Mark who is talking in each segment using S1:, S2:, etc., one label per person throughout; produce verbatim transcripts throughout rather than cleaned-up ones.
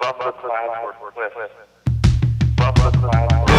S1: above the clouds were cliffs. Above the clouds were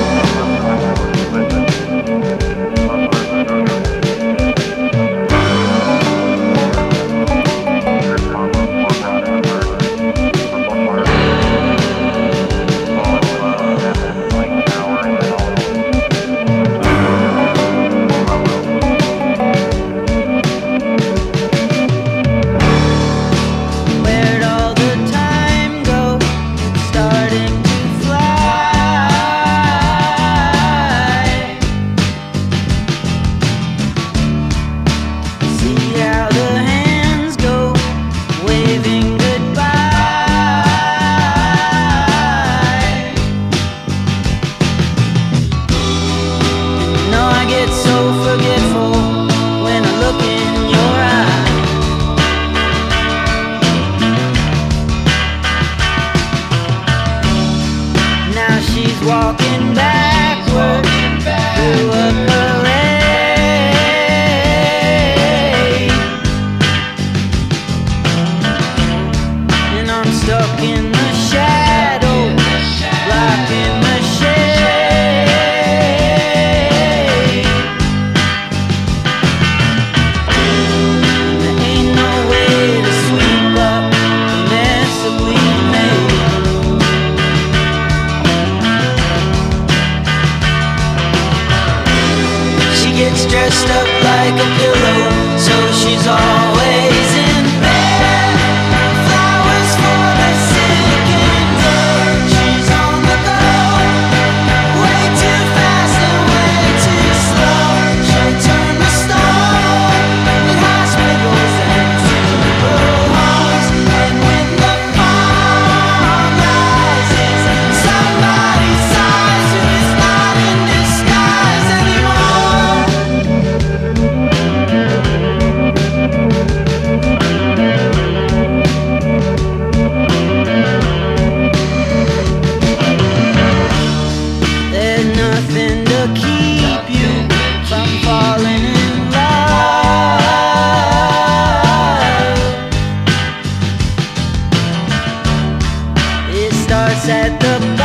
S2: walking backward through a parade, and I'm stuck in the shadow, blocking the shade. There ain't no way to sweep up the mess that we made. Gets dressed up like a pillow, so she's always in bed. Flowers for the sick and dead. She's on the go, way too fast and way too slow. She'll turn the stone in hospitals and funeral homes. And when the fall rises, somebody sighs who is not in disguise anymore. There's nothing to keep you from falling in love. It starts at the